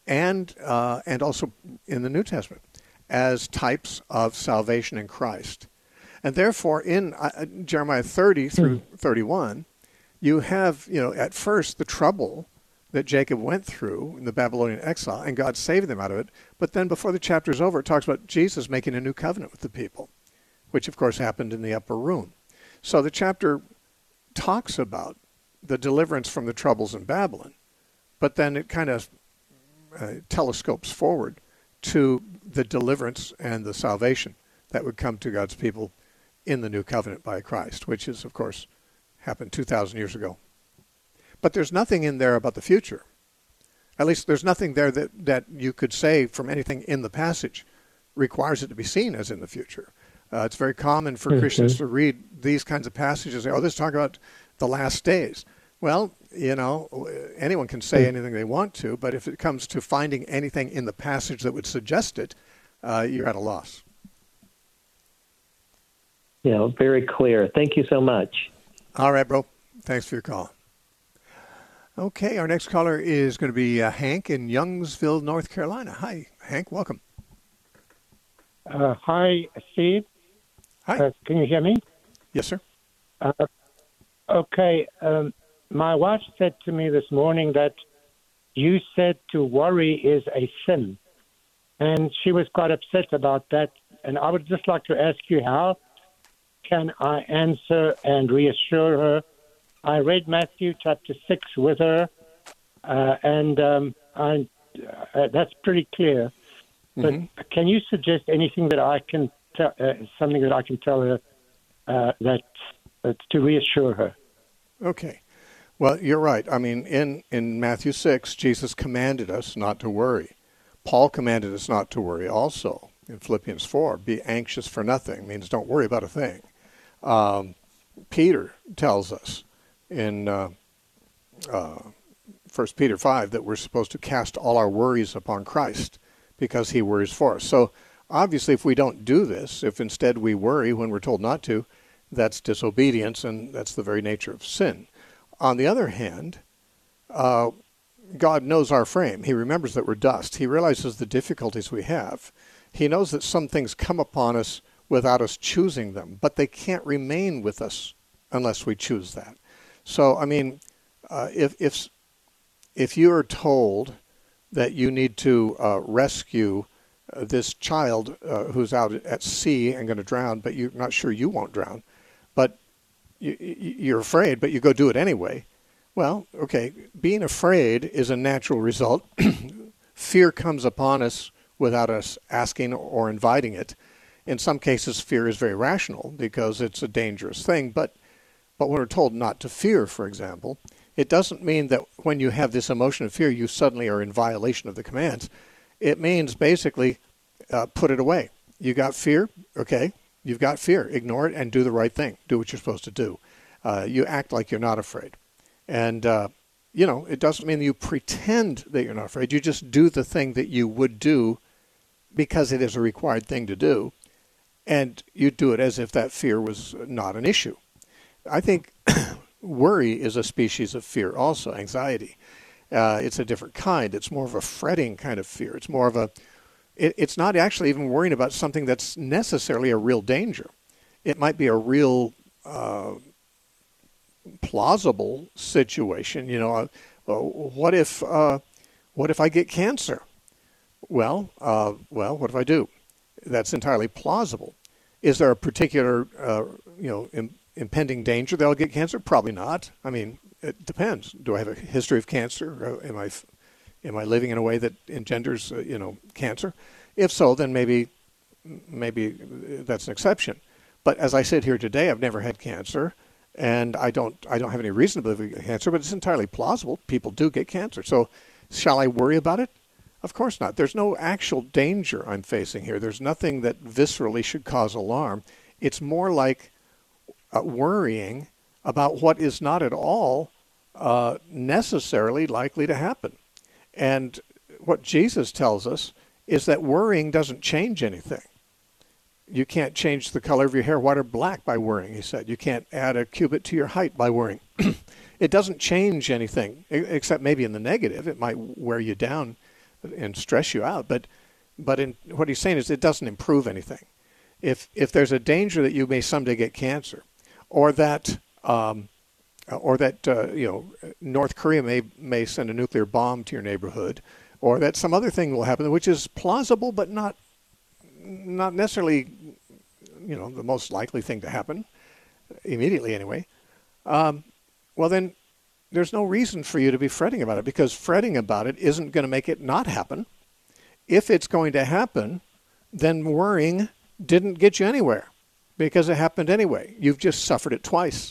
and uh, and also in the New Testament as types of salvation in Christ. And therefore, in uh, Jeremiah thirty through thirty-one, you have, you know, at first the trouble that Jacob went through in the Babylonian exile, and God saved them out of it. But then before the chapter's over, it talks about Jesus making a new covenant with the people, which of course happened in the upper room. So the chapter talks about the deliverance from the troubles in Babylon, but then it kind of uh, telescopes forward to the deliverance and the salvation that would come to God's people in the new covenant by Christ, which is, of course, happened two thousand years ago. But there's nothing in there about the future. At least there's nothing there that, that you could say from anything in the passage requires it to be seen as in the future. Uh, it's very common for mm-hmm. Christians to read these kinds of passages and say, oh, this is talking about the last days. Well, you know, anyone can say anything they want to, but if it comes to finding anything in the passage that would suggest it, uh, you're at a loss. Yeah, very clear. Thank you so much. All right, bro. Thanks for your call. Okay, our next caller is going to be uh, Hank in Youngsville, North Carolina. Hi, Hank. Welcome. Uh, hi, Steve. Hi. Uh, can you hear me? Yes, sir. Uh, okay. Um, my wife said to me this morning that you said to worry is a sin. And she was quite upset about that. And I would just like to ask you, how can I answer and reassure her? I read Matthew chapter six with her, uh, and um, I, uh, that's pretty clear. But mm-hmm. can you suggest anything that I can tell, uh, something that I can tell her uh, that uh, to reassure her? Okay. Well, you're right. I mean, in, in Matthew six, Jesus commanded us not to worry. Paul commanded us not to worry also in Philippians four. Be anxious for nothing means don't worry about a thing. Um, Peter tells us in uh, uh, First Peter five that we're supposed to cast all our worries upon Christ because he worries for us. So obviously if we don't do this, if instead we worry when we're told not to, that's disobedience, and that's the very nature of sin. On the other hand, uh, God knows our frame. He remembers that we're dust. He realizes the difficulties we have. He knows that some things come upon us without us choosing them, but they can't remain with us unless we choose that. So, I mean, uh, if if if you are told that you need to uh, rescue uh, this child uh, who's out at sea and going to drown, but you're not sure you won't drown, but you, you're afraid, but you go do it anyway, well, okay, being afraid is a natural result. Fear comes upon us without us asking or inviting it. In some cases, fear is very rational because it's a dangerous thing, but But when we're told not to fear, for example, it doesn't mean that when you have this emotion of fear, you suddenly are in violation of the commands. It means basically uh, put it away. You got fear? Okay, you've got fear. Ignore it and do the right thing. Do what you're supposed to do. Uh, you act like you're not afraid. And, uh, you know, it doesn't mean that you pretend that you're not afraid. You just do the thing that you would do because it is a required thing to do. And you do it as if that fear was not an issue. I think worry is a species of fear also, anxiety. Uh, it's a different kind. It's more of a fretting kind of fear. It's more of a, it, it's not actually even worrying about something that's necessarily a real danger. It might be a real uh, plausible situation. You know, uh, what if, uh, what if I get cancer? Well, uh, well, what if I do? That's entirely plausible. Is there a particular, uh, you know, in, impending danger that I'll get cancer? Probably not. I mean, it depends. Do I have a history of cancer? Am I, am I living in a way that engenders, uh, you know, cancer? If so, then maybe, maybe that's an exception. But as I sit here today, I've never had cancer, and I don't, I don't have any reason to believe I get cancer. But it's entirely plausible. People do get cancer. So, shall I worry about it? Of course not. There's no actual danger I'm facing here. There's nothing that viscerally should cause alarm. It's more like Uh, worrying about what is not at all uh, necessarily likely to happen. And what Jesus tells us is that worrying doesn't change anything. You can't change the color of your hair white or black by worrying, he said. You can't add a cubit to your height by worrying. It doesn't change anything, except maybe in the negative. It might wear you down and stress you out. But but in, what he's saying is it doesn't improve anything. If if there's a danger that you may someday get cancer, or that um, or that uh, you know North Korea may may send a nuclear bomb to your neighborhood, or that some other thing will happen, which is plausible but not not necessarily you know the most likely thing to happen immediately anyway. Um, well then, there's no reason for you to be fretting about it, because fretting about it isn't going to make it not happen. If it's going to happen, then worrying didn't get you anywhere, because it happened anyway. You've just suffered it twice.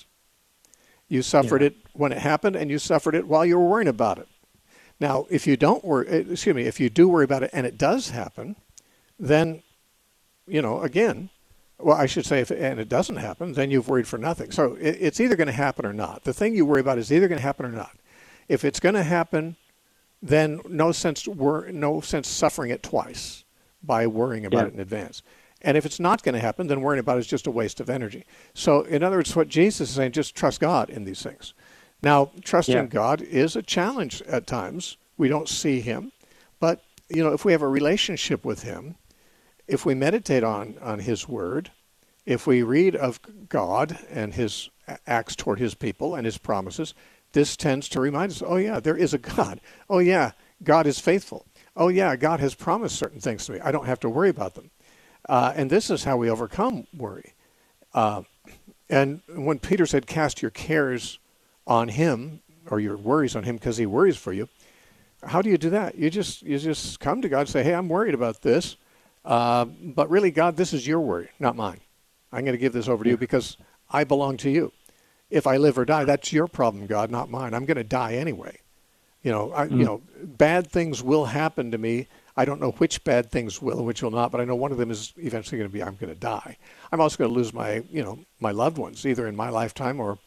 You suffered yeah. it when it happened, and you suffered it while you were worrying about it. Now, if you don't worry, excuse me, if you do worry about it and it does happen, then, you know, again, well, I should say, if and it doesn't happen, then you've worried for nothing. So it, it's either going to happen or not. The thing you worry about is either going to happen or not. If it's going to happen, then no sense wor- no sense suffering it twice by worrying about yeah. it in advance. And if it's not going to happen, then worrying about it is just a waste of energy. So in other words, what Jesus is saying, just trust God in these things. Now, trusting yeah. God is a challenge at times. We don't see him. But, you know, if we have a relationship with him, if we meditate on, on his word, if we read of God and his acts toward his people and his promises, this tends to remind us, oh, yeah, there is a God. Oh, yeah, God is faithful. Oh, yeah, God has promised certain things to me. I don't have to worry about them. Uh, and this is how we overcome worry. Uh, and when Peter said, cast your cares on him, or your worries on him because he worries for you, how do you do that? You just you just come to God and say, hey, I'm worried about this. Uh, but really, God, this is your worry, not mine. I'm going to give this over to you because I belong to you. If I live or die, that's your problem, God, not mine. I'm going to die anyway. You know, I, mm. you know, bad things will happen to me. I don't know which bad things will and which will not, but I know one of them is eventually going to be I'm going to die. I'm also going to lose my, you know, my loved ones, either in my lifetime or,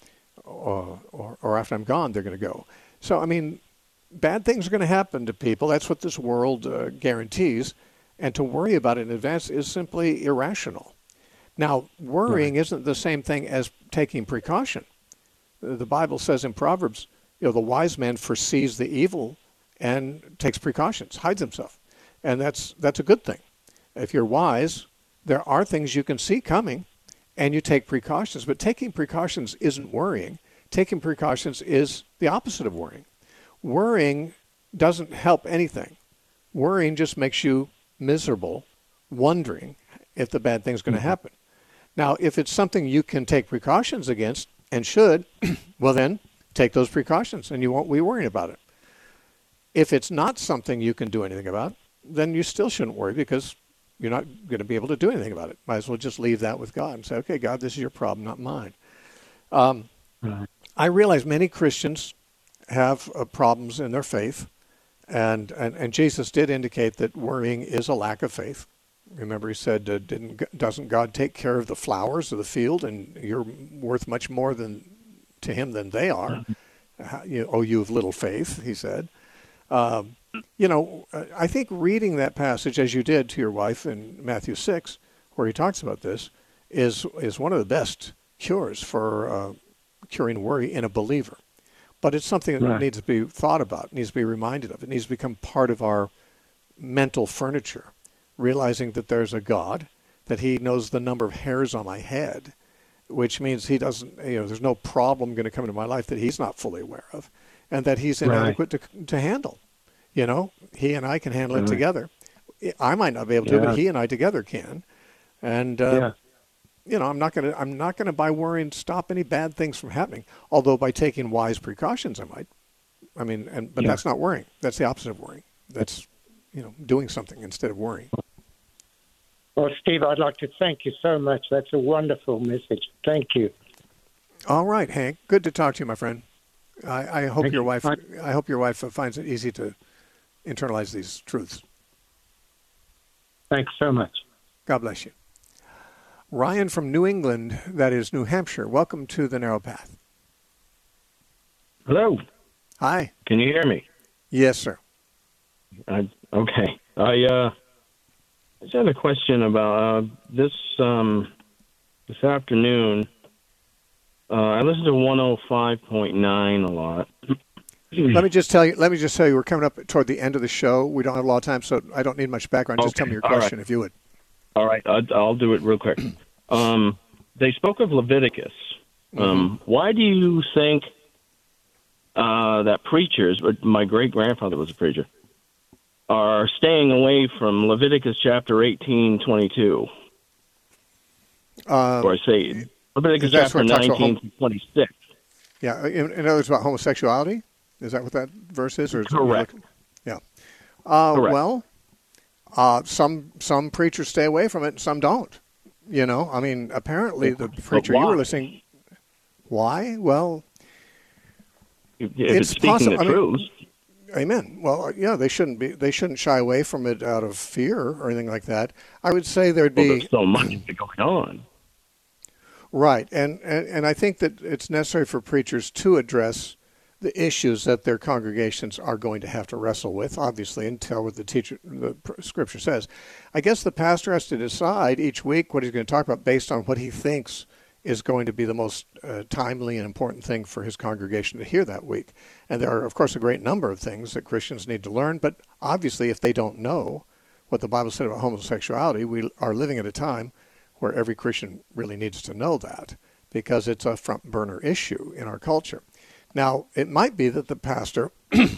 or, or, or after I'm gone, they're going to go. So, I mean, bad things are going to happen to people. That's what this world uh, guarantees. And to worry about it in advance is simply irrational. Now, worrying right. isn't the same thing as taking precaution. The Bible says in Proverbs, you know, the wise man foresees the evil and takes precautions, hides himself. And that's that's a good thing. If you're wise, there are things you can see coming, and you take precautions. But taking precautions isn't worrying. Taking precautions is the opposite of worrying. Worrying doesn't help anything. Worrying just makes you miserable, wondering if the bad thing's going to mm-hmm. happen. Now, if it's something you can take precautions against, and should, well then, take those precautions, and you won't be worrying about it. If it's not something you can do anything about, then you still shouldn't worry, because you're not going to be able to do anything about it. Might as well just leave that with God and say, okay, God, this is your problem, not mine. Um, right. I realize many Christians have uh, problems in their faith, and, and, and Jesus did indicate that worrying is a lack of faith. Remember, he said, uh, didn't, doesn't God take care of the flowers of the field, and you're worth much more than to him than they are? Mm-hmm. How, you, oh, you have little faith, he said. Um, you know, I think reading that passage, as you did to your wife in Matthew six, where he talks about this, is is one of the best cures for uh, curing worry in a believer. But it's something that right. needs to be thought about, needs to be reminded of. It needs to become part of our mental furniture, realizing that there's a God, that he knows the number of hairs on my head, which means he doesn't, you know, there's no problem going to come into my life that he's not fully aware of, and that he's inadequate right. to to handle. You know, he and I can handle right. it together. I might not be able to, yeah. but he and I together can. And uh, yeah. you know, I'm not going to I'm not going to by worrying stop any bad things from happening. Although by taking wise precautions, I might. I mean, and but yeah. that's not worrying. That's the opposite of worrying. That's, you know, doing something instead of worrying. Well, Steve, I'd like to thank you so much. That's a wonderful message. Thank you. All right, Hank. Good to talk to you, my friend. I, I hope thank your you. wife. I hope your wife finds it easy to internalize these truths. Thanks so much. God bless you. Ryan from New England, that is New Hampshire. Welcome to the Narrow Path. Hello. Hi. Can you hear me? Yes, sir. I, okay. I uh, just had a question about uh, this um, this afternoon. Uh, I listen to one oh five point nine a lot. Let me just tell you. Let me just tell you. We're coming up toward the end of the show. We don't have a lot of time, so I don't need much background. Just Okay. tell me your All question, right. if you would. All right, I'll, I'll do it real quick. Um, they spoke of Leviticus. Um, Mm-hmm. Why do you think uh, that preachers, but my great-grandfather was a preacher, are staying away from Leviticus chapter eighteen twenty-two? Um, or I say Leviticus that's chapter where it talks about nineteen hom- to twenty-six. Yeah, in, in other words, about homosexuality. Is that what that verse is? Or is it- Correct. Yeah. Uh, Correct. Well, uh, some some preachers stay away from it, and some don't. You know, I mean, apparently the But preacher you why? were listening. Why? Well, If, if It's it's, speaking possible- the I mean- truth. amen. Well, yeah, they shouldn't be. They shouldn't shy away from it out of fear or anything like that. I would say there'd Well, be there's so much going on. right, and, and and I think that it's necessary for preachers to address the issues that their congregations are going to have to wrestle with, obviously, and tell what the teacher, the pr- scripture says. I guess the pastor has to decide each week what he's going to talk about based on what he thinks is going to be the most uh, timely and important thing for his congregation to hear that week. And there are, of course, a great number of things that Christians need to learn, but obviously if they don't know what the Bible said about homosexuality, we are living at a time where every Christian really needs to know that because it's a front burner issue in our culture. Now, it might be that the pastor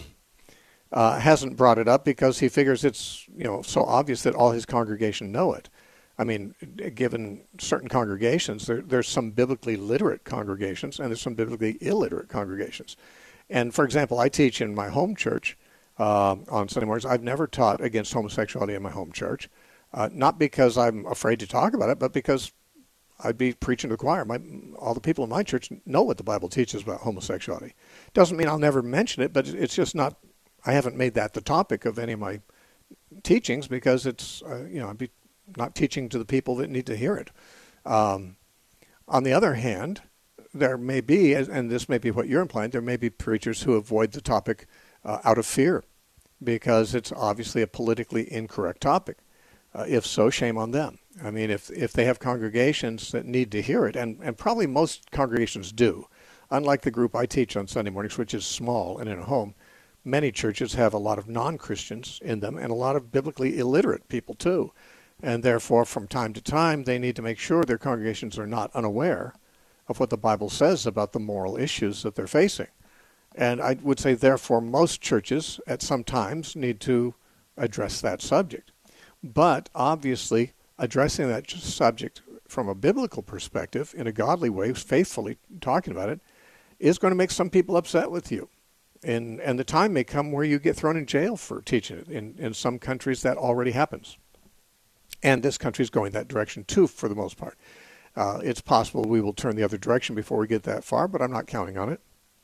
uh, hasn't brought it up because he figures it's, you know, so obvious that all his congregation know it. I mean, given certain congregations, there, there's some biblically literate congregations and there's some biblically illiterate congregations. And for example, I teach in my home church uh, on Sunday mornings. I've never taught against homosexuality in my home church, uh, not because I'm afraid to talk about it, but because I'd be preaching to the choir. My, all the people in my church know what the Bible teaches about homosexuality. Doesn't mean I'll never mention it, but it's just not, I haven't made that the topic of any of my teachings because it's, uh, you know, I'd be not teaching to the people that need to hear it. Um, on the other hand, there may be, and this may be what you're implying, there may be preachers who avoid the topic uh, out of fear because it's obviously a politically incorrect topic. Uh, if so, shame on them. I mean, if if they have congregations that need to hear it, and, and probably most congregations do, unlike the group I teach on Sunday mornings, which is small and in a home, many churches have a lot of non-Christians in them and a lot of biblically illiterate people too. And therefore, from time to time, they need to make sure their congregations are not unaware of what the Bible says about the moral issues that they're facing. And I would say, therefore, most churches at some times need to address that subject. But obviously, addressing that subject from a biblical perspective in a godly way, faithfully talking about it, is going to make some people upset with you. And and the time may come where you get thrown in jail for teaching it. In, in some countries, that already happens. And this country is going that direction too, for the most part. Uh, it's possible we will turn the other direction before we get that far, but I'm not counting on it.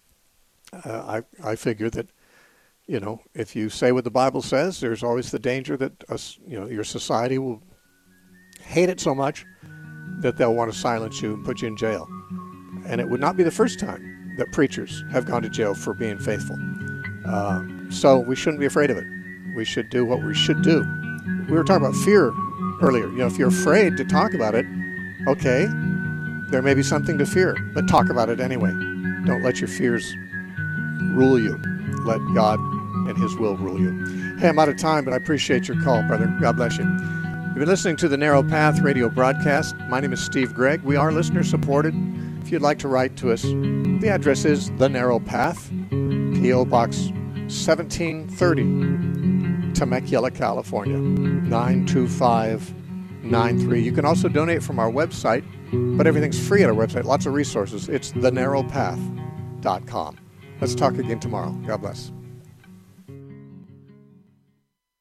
Uh, I I figure that, you know, if you say what the Bible says, there's always the danger that us, you know, your society will hate it so much that they'll want to silence you and put you in jail. And it would not be the first time that preachers have gone to jail for being faithful. Uh, so we shouldn't be afraid of it. We should do what we should do. We were talking about fear earlier. You know, if you're afraid to talk about it, okay, there may be something to fear, but talk about it anyway. Don't let your fears rule you. Let God and His will rule you. Hey, I'm out of time, but I appreciate your call, brother. God bless you. You've been listening to the Narrow Path radio broadcast. My name is Steve Gregg. We are listener supported. If you'd like to write to us, the address is The Narrow Path, P O Box seventeen thirty, Temecula, California, nine two five nine three. You can also donate from our website, but everything's free at our website. Lots of resources. It's the narrow path dot com. Let's talk again tomorrow. God bless.